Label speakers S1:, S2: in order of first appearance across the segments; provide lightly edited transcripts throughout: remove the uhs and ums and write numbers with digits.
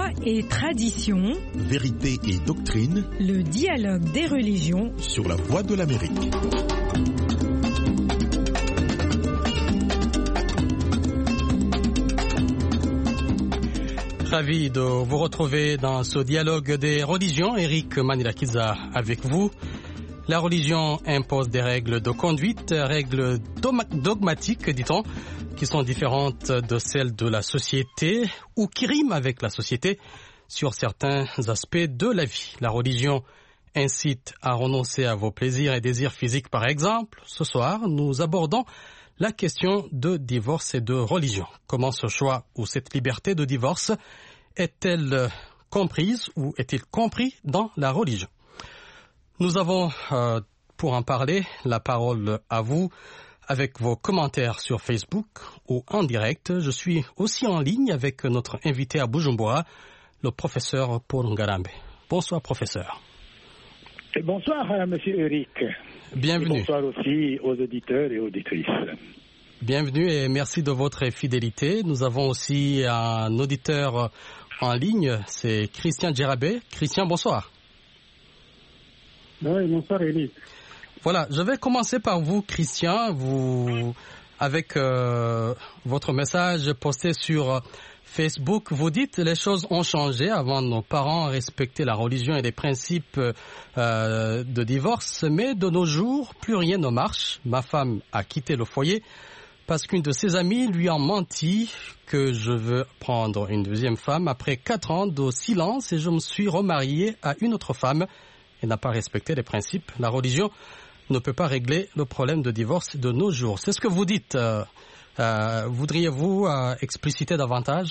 S1: Foi et tradition,
S2: vérité et doctrine,
S1: le dialogue des religions
S2: sur la Voix de l'Amérique.
S3: Ravi de vous retrouver dans ce dialogue des religions. Eric Manilakiza avec vous. La religion impose des règles de conduite, règles dogmatiques, dit-on, qui sont différentes de celles de la société ou qui riment avec la société sur certains aspects de la vie. La religion incite à renoncer à vos plaisirs et désirs physiques, par exemple. Ce soir, nous abordons la question de divorce et de religion. Comment ce choix ou cette liberté de divorce est-elle comprise ou est-il compris dans la religion? Nous avons, pour en parler, la parole à vous avec vos commentaires sur Facebook ou en direct. Je suis aussi en ligne avec notre invité à Bujumbura, le professeur Paul Ngarambe. Bonsoir, professeur.
S4: Et bonsoir, monsieur Eric.
S3: Bienvenue.
S4: Et bonsoir aussi aux auditeurs et auditrices.
S3: Bienvenue et merci de votre fidélité. Nous avons aussi un auditeur en ligne, c'est Christian Djerabé. Christian, bonsoir.
S5: Oui, bonsoir Eric.
S3: Voilà, je vais commencer par vous, Christian. Vous, avec votre message posté sur Facebook, vous dites les choses ont changé. Avant, nos parents respectaient la religion et les principes de divorce, mais de nos jours, plus rien ne marche. Ma femme a quitté le foyer parce qu'une de ses amies lui a menti que je veux prendre une deuxième femme après 4 ans de silence et je me suis remarié à une autre femme et n'a pas respecté les principes. La religion ne peut pas régler le problème de divorce de nos jours. C'est ce que vous dites. Voudriez-vous expliciter davantage?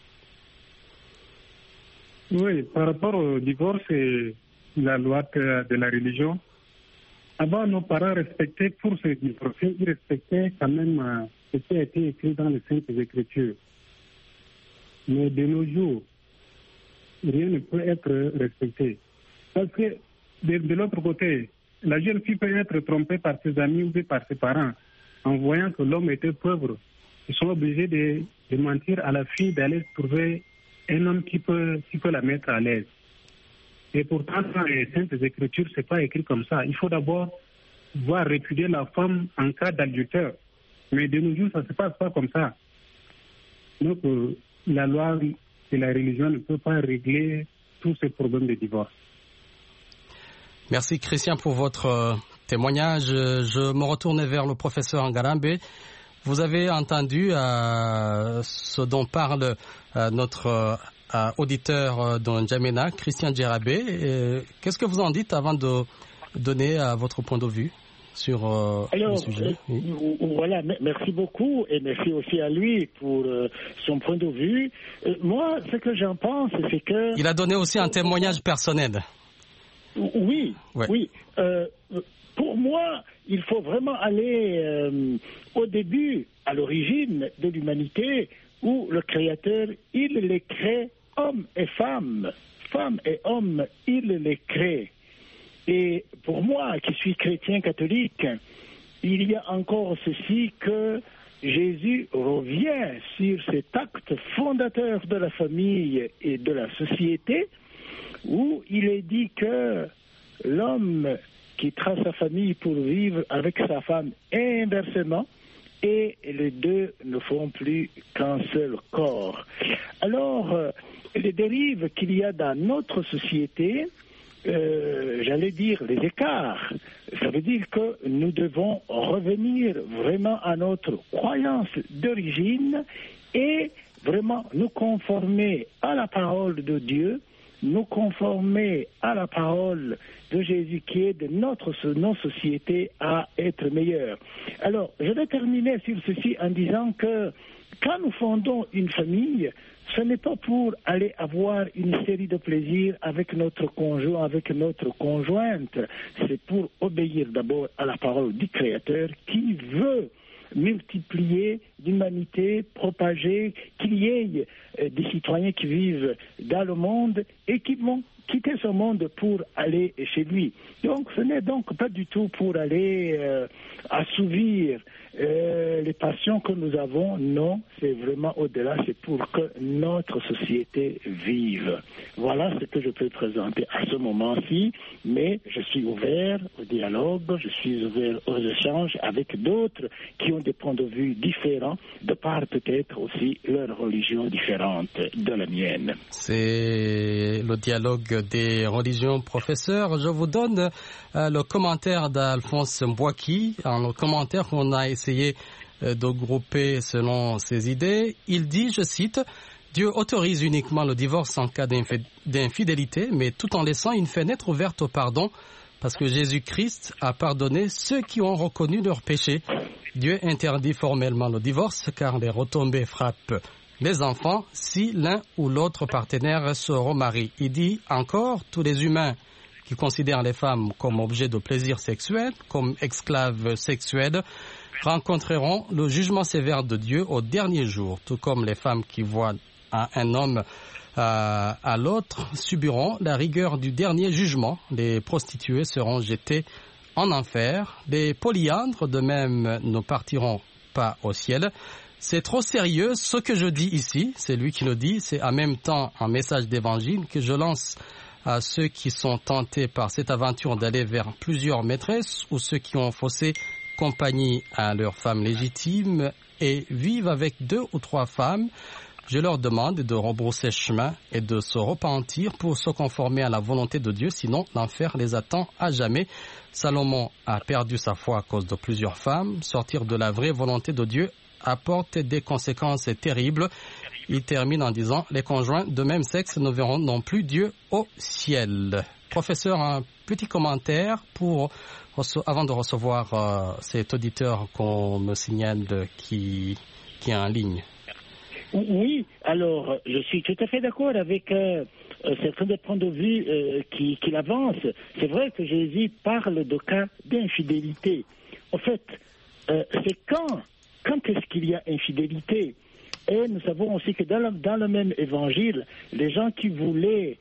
S5: Oui, par rapport au divorce et la loi de la religion, avant nos parents respectaient, pour se divorcer, ils respectaient quand même ce qui a été écrit dans les Saintes Écritures. Mais de nos jours, rien ne peut être respecté. Parce que de l'autre côté, la jeune fille peut être trompée par ses amis ou par ses parents en voyant que l'homme était pauvre. Ils sont obligés de mentir à la fille, d'aller trouver un homme qui peut la mettre à l'aise. Et pourtant, dans les Saintes Écritures, ce n'est pas écrit comme ça. Il faut d'abord voir répudier la femme en cas d'adultère. Mais de nos jours, ça ne se passe pas comme ça. Donc, la loi de la religion ne peut pas régler tous ces problèmes de divorce.
S3: Merci Christian pour votre témoignage. Je me retourne vers le professeur Ngarambe. Vous avez entendu ce dont parle notre auditeur dans N'Djamena, Christian Djerabé. Qu'est-ce que vous en dites avant de donner votre point de vue sur le sujet?
S4: Voilà, merci beaucoup et merci aussi à lui pour son point de vue. Moi, ce que j'en pense, c'est que...
S3: Il a donné aussi un témoignage personnel.
S4: Oui,
S3: ouais.
S4: Oui. Pour moi, il faut vraiment aller au début, à l'origine de l'humanité, où le Créateur, il les crée hommes et femmes et hommes, il les crée. Et pour moi, qui suis chrétien catholique, il y a encore ceci que Jésus revient sur cet acte fondateur de la famille et de la société, où il est dit que l'homme quittera sa famille pour vivre avec sa femme inversement, et les deux ne font plus qu'un seul corps. Alors, les dérives qu'il y a dans notre société, j'allais dire les écarts, ça veut dire que nous devons revenir vraiment à notre croyance d'origine et vraiment nous conformer à la parole de Dieu, nous conformer à la parole de Jésus qui aide nos sociétés à être meilleures. Alors, je vais terminer sur ceci en disant que quand nous fondons une famille, ce n'est pas pour aller avoir une série de plaisirs avec notre conjoint, avec notre conjointe. C'est pour obéir d'abord à la parole du Créateur qui veut multiplier l'humanité, propager qu'il y ait des citoyens qui vivent dans le monde et qui vont quitter ce monde pour aller chez lui. Donc ce n'est donc pas du tout pour aller assouvir les passions que nous avons, non, c'est vraiment au-delà, c'est pour que notre société vive. Voilà ce que je peux présenter à ce moment-ci, mais je suis ouvert au dialogue, je suis ouvert aux échanges avec d'autres qui ont des points de vue différents, de par peut-être aussi leur religion différente de la mienne.
S3: C'est le dialogue des religions, professeur. Je vous donne le commentaire d'Alphonse Mbouaki, un commentaire qu'on a essayé de grouper selon ses idées. Il dit, je cite, « Dieu autorise uniquement le divorce en cas d'infidélité, mais tout en laissant une fenêtre ouverte au pardon, parce que Jésus-Christ a pardonné ceux qui ont reconnu leurs péchés. Dieu interdit formellement le divorce, car les retombées frappent les enfants si l'un ou l'autre partenaire se remarie. » Il dit encore, tous les humains qui considèrent les femmes comme objet de plaisir sexuel, comme esclaves sexuels, rencontreront le jugement sévère de Dieu au dernier jour, tout comme les femmes qui voient un homme à l'autre subiront la rigueur du dernier jugement. Les prostituées seront jetées en enfer. Les polyandres, de même, ne partiront pas au ciel. C'est trop sérieux ce que je dis ici, c'est lui qui le dit, c'est en même temps un message d'évangile que je lance à ceux qui sont tentés par cette aventure d'aller vers plusieurs maîtresses ou ceux qui ont faussé compagnie à leurs femmes légitimes et vivent avec 2 ou 3 femmes. Je leur demande de rebrousser chemin et de se repentir pour se conformer à la volonté de Dieu, sinon l'enfer les attend à jamais. Salomon a perdu sa foi à cause de plusieurs femmes. Sortir de la vraie volonté de Dieu apporte des conséquences terribles. Il termine en disant « Les conjoints de même sexe ne verront non plus Dieu au ciel ». Professeur, un petit commentaire avant de recevoir cet auditeur qu'on me signale qui est en ligne.
S4: Oui, alors je suis tout à fait d'accord avec certains des points de vue qu'il avance. C'est vrai que Jésus parle de cas d'infidélité. En fait, c'est quand est-ce qu'il y a infidélité? Et nous savons aussi que dans le même évangile, les gens qui voulaient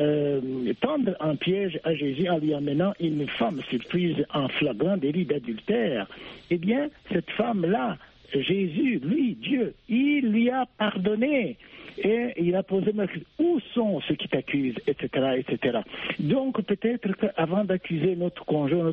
S4: tendre un piège à Jésus en lui amenant une femme surprise en flagrant délit d'adultère, eh bien, cette femme-là, Jésus, lui, Dieu, il lui a pardonné. Et il a posé où sont ceux qui t'accusent, etc., etc. Donc peut-être qu'avant d'accuser notre conjoint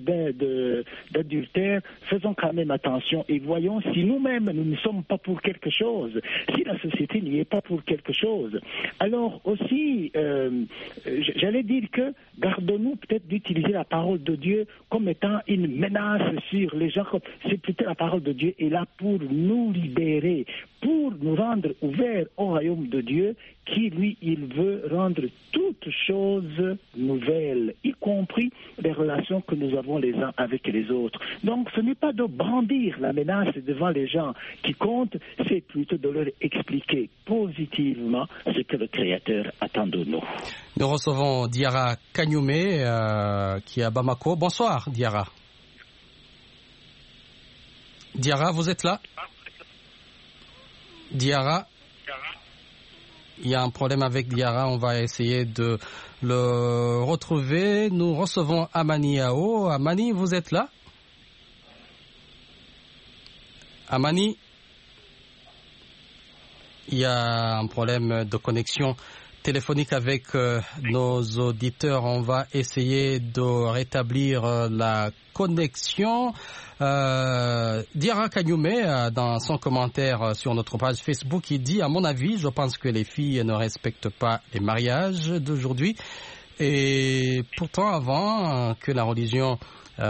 S4: d'adultère, faisons quand même attention et voyons si nous-mêmes nous ne sommes pas pour quelque chose, si la société n'y est pas pour quelque chose. Alors aussi, j'allais dire que gardons-nous peut-être d'utiliser la parole de Dieu comme étant une menace sur les gens. C'est plutôt la parole de Dieu est là pour nous libérer, pour nous rendre ouverts au royaume de Dieu, qui, lui, il veut rendre toutes choses nouvelles, y compris les relations que nous avons les uns avec les autres. Donc, ce n'est pas de brandir la menace devant les gens qui compte, c'est plutôt de leur expliquer positivement ce que le Créateur attend de nous.
S3: Nous recevons Diarra Kagnoumé, qui est à Bamako. Bonsoir, Diarra. Diarra, vous êtes là? Diarra, il y a un problème avec Diarra, on va essayer de le retrouver. Nous recevons Amani Ao. Amani, vous êtes là? Amani, il y a un problème de connexion téléphonique avec nos auditeurs. On va essayer de rétablir la connexion. Diarra Kagnoumé, dans son commentaire sur notre page Facebook, il dit, à mon avis, je pense que les filles ne respectent pas les mariages d'aujourd'hui. Et pourtant, avant que la religion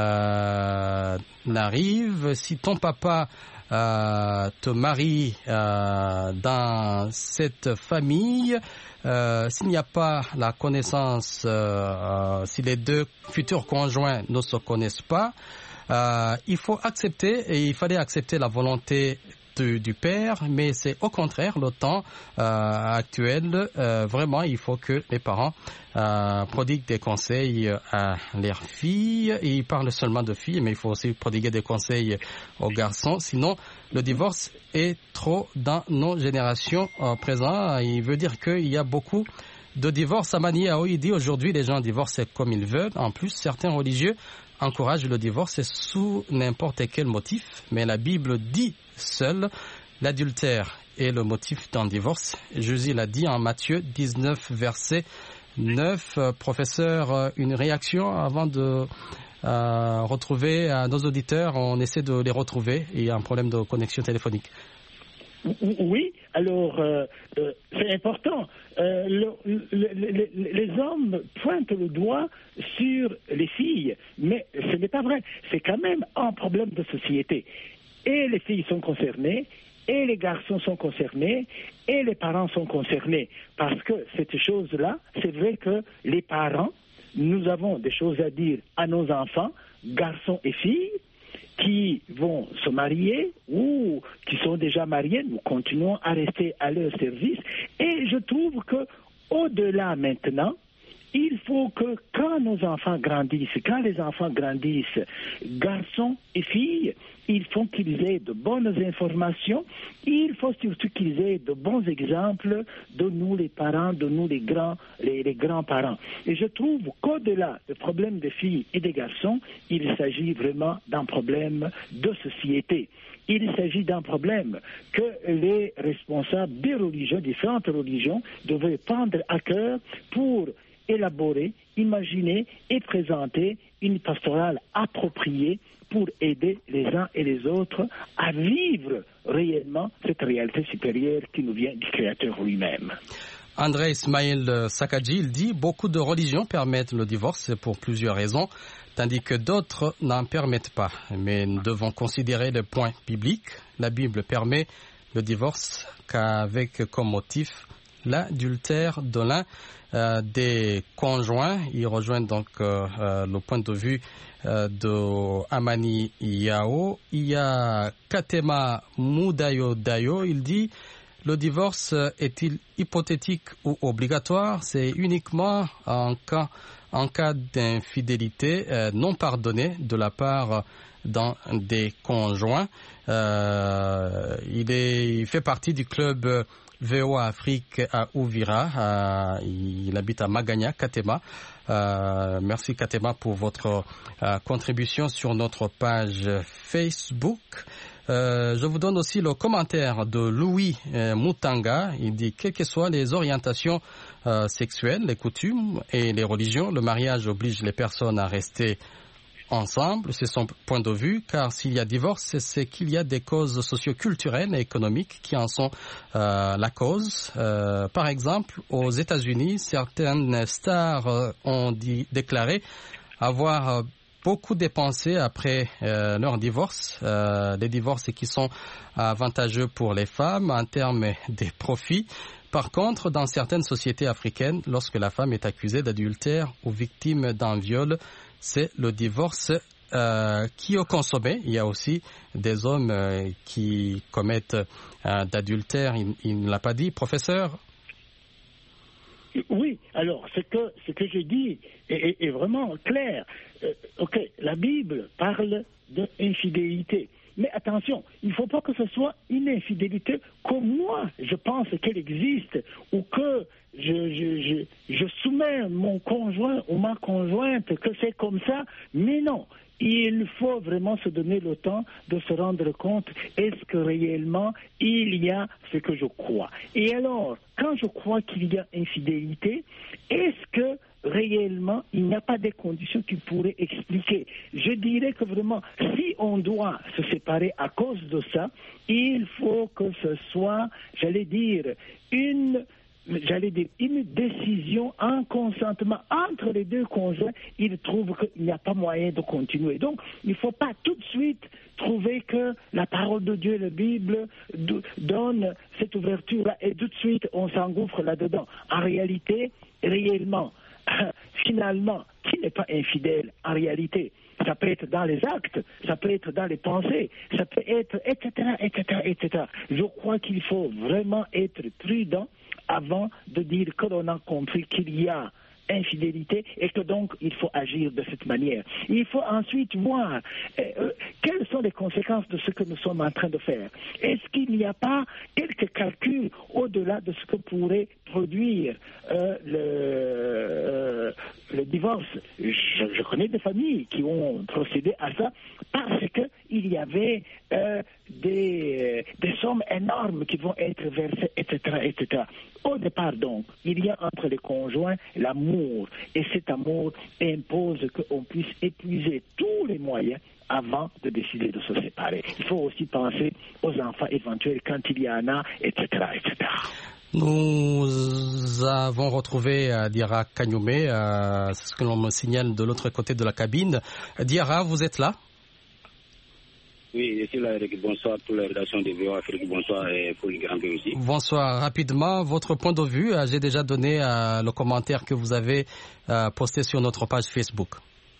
S3: n'arrive, si ton papa te marie dans cette famille, s'il n'y a pas la connaissance, si les 2 futurs conjoints ne se connaissent pas, il faut accepter, et il fallait accepter la volonté du père, mais c'est au contraire le temps actuel. Vraiment, il faut que les parents prodiguent des conseils à leurs filles. Et ils parlent seulement de filles, mais il faut aussi prodiguer des conseils aux garçons. Sinon, le divorce est trop dans nos générations présentes. Il veut dire qu'il y a beaucoup de divorces. Amani Yao, il dit aujourd'hui les gens divorcent comme ils veulent. En plus, certains religieux encouragent le divorce sous n'importe quel motif. Mais la Bible dit seule l'adultère est le motif d'un divorce. Jésus l'a dit en Matthieu 19, verset 9. Professeur, une réaction avant de retrouver nos auditeurs. On essaie de les retrouver. Il y a un problème de connexion téléphonique.
S4: Oui, alors c'est important. Les hommes pointent le doigt sur les filles, mais ce n'est pas vrai. C'est quand même un problème de société. Et les filles sont concernées, et les garçons sont concernés, et les parents sont concernés. Parce que cette chose-là, c'est vrai que les parents, nous avons des choses à dire à nos enfants, garçons et filles, qui vont se marier ou qui sont déjà mariés. Nous continuons à rester à leur service. Et je trouve que au-delà maintenant, il faut que quand nos enfants grandissent, quand les enfants grandissent, garçons et filles, il faut qu'ils aient de bonnes informations, il faut surtout qu'ils aient de bons exemples de nous les parents, de nous les grands-parents. Et je trouve qu'au-delà du problème des filles et des garçons, il s'agit vraiment d'un problème de société. Il s'agit d'un problème que les responsables des religions, différentes religions, devraient prendre à cœur pour élaborer, imaginer et présenter une pastorale appropriée pour aider les uns et les autres à vivre réellement cette réalité supérieure qui nous vient du Créateur lui-même.
S3: André Ismaël Sakadji, il dit « Beaucoup de religions permettent le divorce pour plusieurs raisons, tandis que d'autres n'en permettent pas. Mais nous devons considérer le point biblique. La Bible permet le divorce qu'avec comme motif l'adultère de l'un des conjoints. » Il rejoint donc le point de vue de Amani Yao. Il y a Katema Moudayo Dayo. Il dit « Le divorce est-il hypothétique ou obligatoire? C'est uniquement en cas d'infidélité non pardonnée de la part d'un des conjoints. » Il fait partie du club VOA Afrique à Ouvira. Il habite à Maganya, Katema. Merci Katema pour votre contribution sur notre page Facebook. Je vous donne aussi le commentaire de Louis Moutanga. Il dit « Quelles que soient les orientations sexuelles, les coutumes et les religions, le mariage oblige les personnes à rester ensemble. » C'est son point de vue, car s'il y a divorce, c'est qu'il y a des causes socio-culturelles et économiques qui en sont la cause. Par exemple, aux États-Unis, certaines stars ont déclaré avoir beaucoup dépensé après leur divorce, des divorces qui sont avantageux pour les femmes en termes des profits. Par contre, dans certaines sociétés africaines, lorsque la femme est accusée d'adultère ou victime d'un viol, c'est le divorce qui est consommé. Il y a aussi des hommes qui commettent d'adultère. Il ne l'a pas dit, professeur?
S4: Oui, alors ce que je dis est vraiment clair. Ok, la Bible parle d'infidélité. Mais attention, il ne faut pas que ce soit une infidélité comme moi, je pense qu'elle existe, ou que je soumets mon conjoint ou ma conjointe, que c'est comme ça, mais non. Il faut vraiment se donner le temps de se rendre compte, est-ce que réellement il y a ce que je crois? Et alors, quand je crois qu'il y a infidélité, est-ce que réellement il n'y a pas des conditions qui pourraient expliquer? Je dirais que vraiment, si on doit se séparer à cause de ça, il faut que ce soit, une décision, un consentement entre les deux conjoints. Ils trouvent qu'il n'y a pas moyen de continuer. Donc, il ne faut pas tout de suite trouver que la parole de Dieu, la Bible, donne cette ouverture-là et tout de suite on s'engouffre là-dedans. En réalité, réellement, finalement, qui n'est pas infidèle en réalité? Ça peut être dans les actes, ça peut être dans les pensées, ça peut être, etc., etc., etc. Je crois qu'il faut vraiment être prudent avant de dire que l'on a compris qu'il y a infidélité et que donc il faut agir de cette manière. Il faut ensuite voir quelles sont les conséquences de ce que nous sommes en train de faire. Est-ce qu'il n'y a pas quelques calculs au-delà de ce que pourrait produire le divorce? Je connais des familles qui ont procédé à ça parce qu'il y avait des sommes énormes qui vont être versées, etc., etc. Au départ, donc, il y a entre les conjoints l'amour, et cet amour impose qu'on puisse épuiser tous les moyens avant de décider de se séparer. Il faut aussi penser aux enfants éventuels quand il y en a, etc., etc.
S3: Nous avons retrouvé Diarra Kagnoumé, c'est ce que l'on me signale de l'autre côté de la cabine. Diarra, vous êtes là?
S6: Oui, je suis là, Eric. Bonsoir à toutes les rédactions de VOA Afrique. Bonsoir et pour le Grand B aussi.
S3: Bonsoir. Rapidement, votre point de vue. J'ai déjà donné le commentaire que vous avez posté sur notre page Facebook.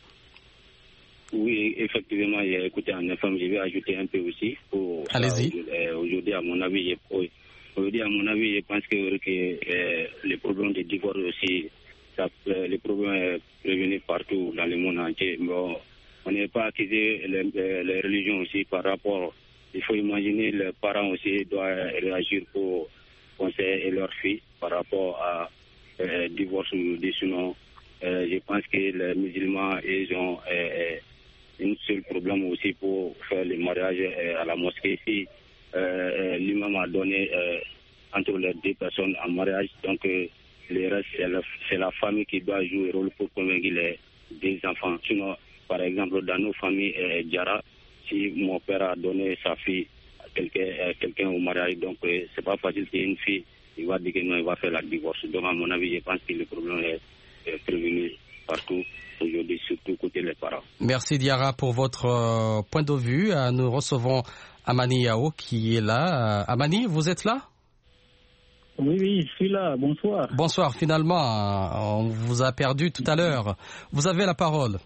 S6: Oui, effectivement, j'ai écouté en FM. Je vais ajouter un peu aussi.
S3: Allez-y.
S6: Aujourd'hui, à mon avis, je pense que les problèmes de divorce aussi, les problèmes prévenus partout dans le monde entier. Bon, on n'est pas accusé les religions aussi par rapport. Il faut imaginer les parents aussi doivent réagir pour conseiller leurs filles par rapport à divorce ou sinon. Je pense que les musulmans ils ont un seul problème aussi pour faire le mariage à la mosquée ici. L'imam a donné entre les deux personnes en mariage, donc le reste c'est la famille qui doit jouer le rôle pour convaincre les deux enfants. Sinon, par exemple, dans nos familles, Diarra, si mon père a donné sa fille à quelqu'un au mariage, donc c'est pas facile qu'une fille, il va dire que non, il va faire la divorce. Donc à mon avis, je pense que le problème est prévenu partout aujourd'hui, surtout côté les parents.
S3: Merci Diarra pour votre point de vue. Nous recevons Amani Yao qui est là. Amani, vous êtes là?
S7: Oui, je suis là. Bonsoir.
S3: Bonsoir. Finalement, on vous a perdu tout à l'heure. Vous avez la parole.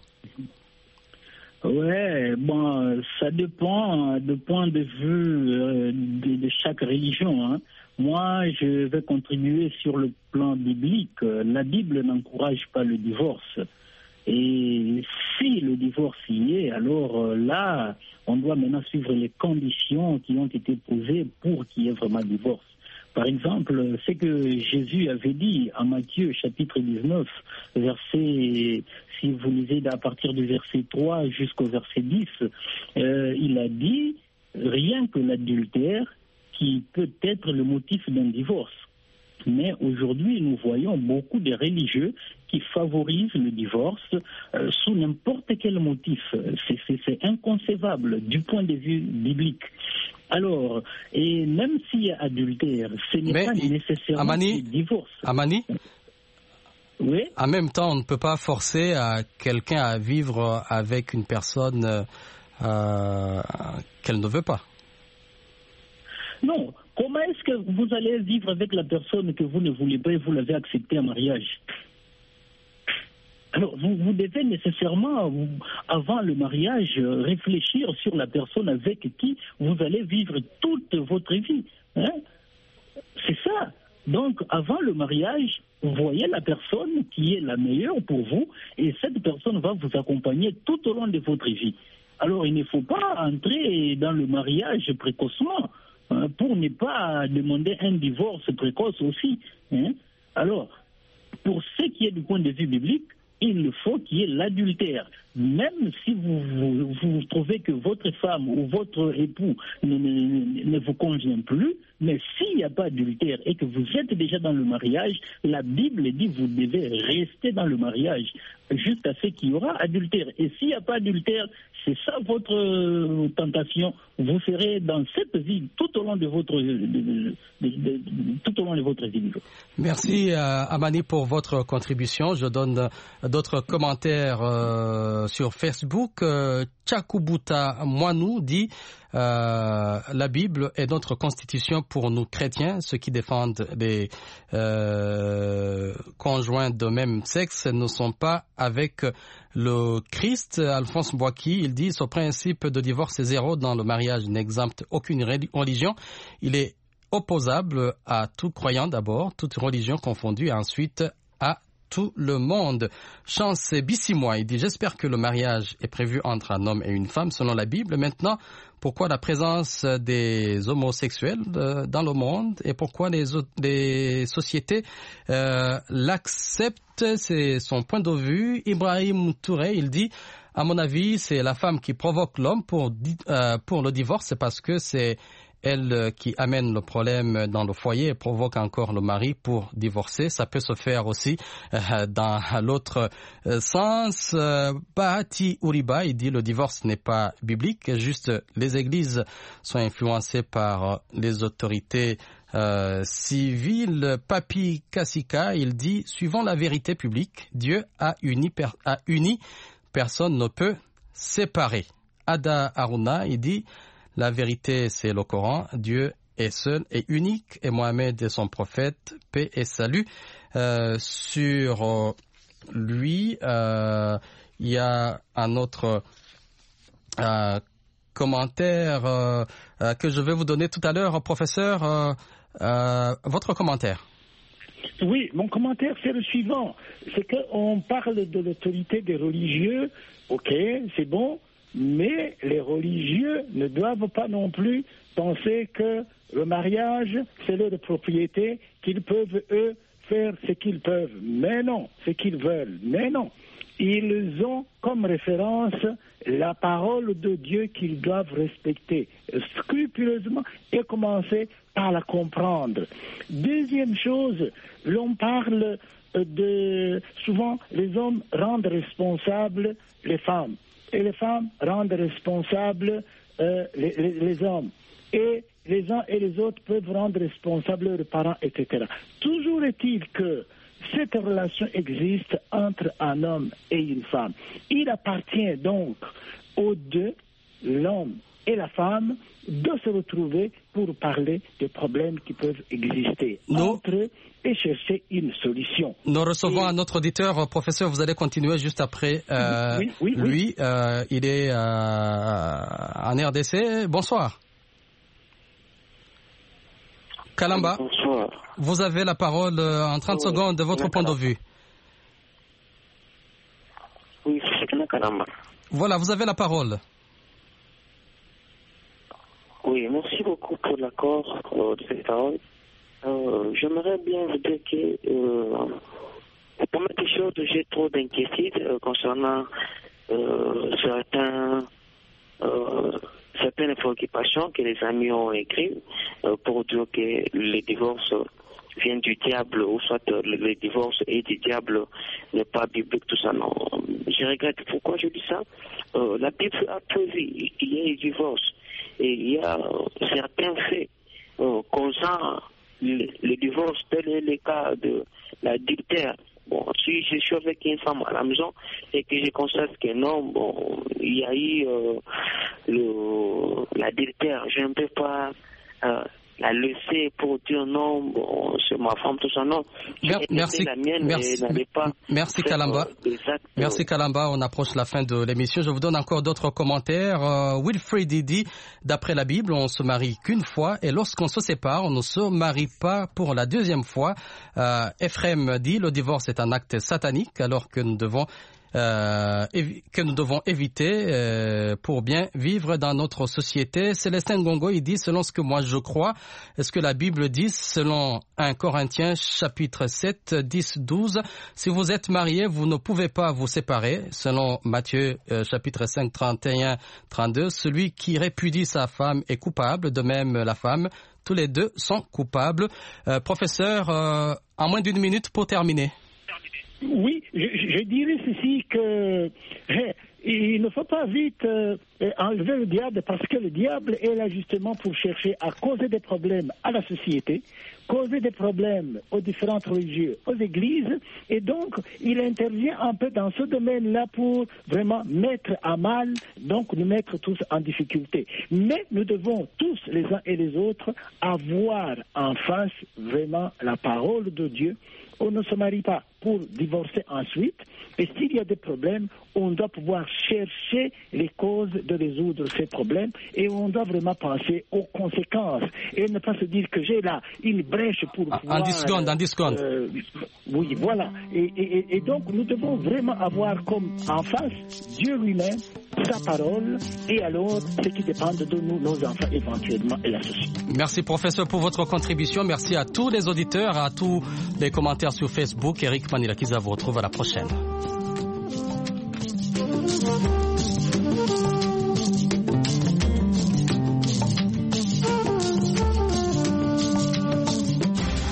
S7: Ouais, bon, ça dépend du point de vue de chaque religion. Hein. Moi, je vais contribuer sur le plan biblique. La Bible n'encourage pas le divorce. Et si le divorce y est, alors là, on doit maintenant suivre les conditions qui ont été posées pour qu'il y ait vraiment divorce. Par exemple, ce que Jésus avait dit en Matthieu chapitre 19, verset, si vous lisez à partir du verset 3 jusqu'au verset 10, il a dit rien que l'adultère qui peut être le motif d'un divorce. Mais aujourd'hui, nous voyons beaucoup de religieux qui favorisent le divorce sous n'importe quel motif. C'est inconcevable du point de vue biblique. Alors, et même s'il y a adultère, ce n'est pas nécessairement le divorce.
S3: Amani,
S7: oui?
S3: En même temps, on ne peut pas forcer quelqu'un à vivre avec une personne qu'elle ne veut pas.
S7: Non. Comment est-ce que vous allez vivre avec la personne que vous ne voulez pas et vous l'avez acceptée en mariage? Alors, vous devez nécessairement, avant le mariage, réfléchir sur la personne avec qui vous allez vivre toute votre vie. Hein? C'est ça. Donc, avant le mariage, vous voyez la personne qui est la meilleure pour vous et cette personne va vous accompagner tout au long de votre vie. Alors, il ne faut pas entrer dans le mariage précocement pour ne pas demander un divorce précoce aussi. Hein? Alors, pour ce qui est du point de vue biblique, il faut qu'il y ait l'adultère. Même si vous trouvez que votre femme ou votre époux ne vous convient plus, mais s'il n'y a pas d'adultère et que vous êtes déjà dans le mariage, la Bible dit que vous devez rester dans le mariage jusqu'à ce qu'il y aura adultère. Et s'il n'y a pas adultère, c'est ça votre tentation. Vous serez dans cette vie tout au long de votre vie.
S3: Merci Amani pour votre contribution. Je donne d'autres commentaires sur Facebook. Tchakubuta Mwanou dit la Bible est notre constitution pour nous chrétiens, ceux qui défendent les conjoints de même sexe ne sont pas avec le Christ. Alphonse Boaki, il dit ce principe de divorce est zéro dans le mariage, n'exempte aucune religion. Il est opposable à tout croyant d'abord, toute religion confondue, et ensuite à tout le monde. Chance Bissimois, il dit « J'espère que le mariage est prévu entre un homme et une femme selon la Bible. Maintenant, pourquoi la présence des homosexuels dans le monde et pourquoi les sociétés l'acceptent ?» C'est son point de vue. Ibrahim Touré, il dit « À mon avis, c'est la femme qui provoque l'homme pour le divorce, c'est parce que c'est elle qui amène le problème dans le foyer et provoque encore le mari pour divorcer. Ça peut se faire aussi dans l'autre sens. Bahati Uriba, il dit le divorce n'est pas biblique, juste les églises sont influencées par les autorités civiles. Papi Kassika, il dit suivant la vérité publique, Dieu a uni, personne ne peut séparer. Ada Aruna, il dit la vérité, c'est le Coran. Dieu est seul et unique et Mohamed est son prophète. Paix et salut sur lui. Il y a un autre commentaire que je vais vous donner tout à l'heure. Professeur, votre commentaire.
S4: Oui, mon commentaire, c'est le suivant. C'est qu'on parle de l'autorité des religieux. Ok, c'est bon. Mais les religieux ne doivent pas non plus penser que le mariage, c'est leur propriété, qu'ils peuvent, eux, faire ce qu'ils peuvent. Mais non, ce qu'ils veulent. Mais non. Ils ont comme référence la parole de Dieu qu'ils doivent respecter scrupuleusement et commencer par la comprendre. Deuxième chose, l'on parle de... Souvent, les hommes rendent responsables les femmes. Et les femmes rendent responsables les hommes. Et les uns et les autres peuvent rendre responsables leurs parents, etc. Toujours est-il que cette relation existe entre un homme et une femme. Il appartient donc aux deux, l'homme et la femme, de se retrouver pour parler des problèmes qui peuvent exister entre eux et chercher une solution.
S3: Nous recevons un autre auditeur. Professeur, vous allez continuer juste après
S4: oui.
S3: lui. Il est en RDC. Bonsoir. Kalamba.
S8: Bonsoir.
S3: Vous avez la parole en 30 secondes de votre point de vue.
S8: Oui, c'est Kalamba.
S3: Voilà, vous avez la parole.
S8: Oui, merci beaucoup pour l'accord de cette parole. J'aimerais bien vous dire que pour mettre des choses, j'ai trop d'inquiétudes concernant certaines préoccupations que les amis ont écrites pour dire que les divorces viennent du diable, ou soit le divorce est du diable, n'est pas biblique, tout ça, non. Je regrette. Pourquoi je dis ça? La Bible a prévu qu'il y ait un divorce. Et il y a certains faits causant le divorce, tel est le cas de l'adultère. Bon, si je suis avec une femme à la maison et que je constate que non, bon, il y a eu l'adultère, je ne peux pas la laisser pour dire non, bon, c'est ma femme, tout ça, non.
S3: Merci Kalamba. Merci Kalamba, on approche la fin de l'émission. Je vous donne encore d'autres commentaires. Wilfried dit, d'après la Bible, on se marie qu'une fois et lorsqu'on se sépare, on ne se marie pas pour la deuxième fois. Ephraim dit, le divorce est un acte satanique alors que nous devons éviter pour bien vivre dans notre société. Célestin Gongo, il dit, selon ce que moi je crois, est-ce que la Bible dit, selon 1 Corinthiens chapitre 7, 10, 12, si vous êtes mariés, vous ne pouvez pas vous séparer. Selon Matthieu chapitre 5, 31, 32, celui qui répudie sa femme est coupable, de même la femme. Tous les deux sont coupables. Professeur, en moins d'une minute pour terminer.
S4: Oui, je dirais ceci que il ne faut pas vite enlever le diable parce que le diable est là justement pour chercher à causer des problèmes à la société, causer des problèmes aux différentes religieux, aux églises, et donc il intervient un peu dans ce domaine-là pour vraiment mettre à mal, donc nous mettre tous en difficulté. Mais nous devons tous, les uns et les autres, avoir en face vraiment la parole de Dieu. On ne se marie pas pour divorcer ensuite. Et s'il y a des problèmes, on doit pouvoir chercher les causes de résoudre ces problèmes et on doit vraiment penser aux conséquences et ne pas se dire que j'ai là une brèche pour pouvoir...
S3: En 10 secondes.
S4: Oui, voilà. Et donc, nous devons vraiment avoir comme en face Dieu lui-même, sa parole, et alors ce qui dépend de nous, nos enfants éventuellement et la société.
S3: Merci professeur pour votre contribution. Merci à tous les auditeurs, à tous les commentaires sur Facebook. Eric Manilakiza vous retrouve à la prochaine.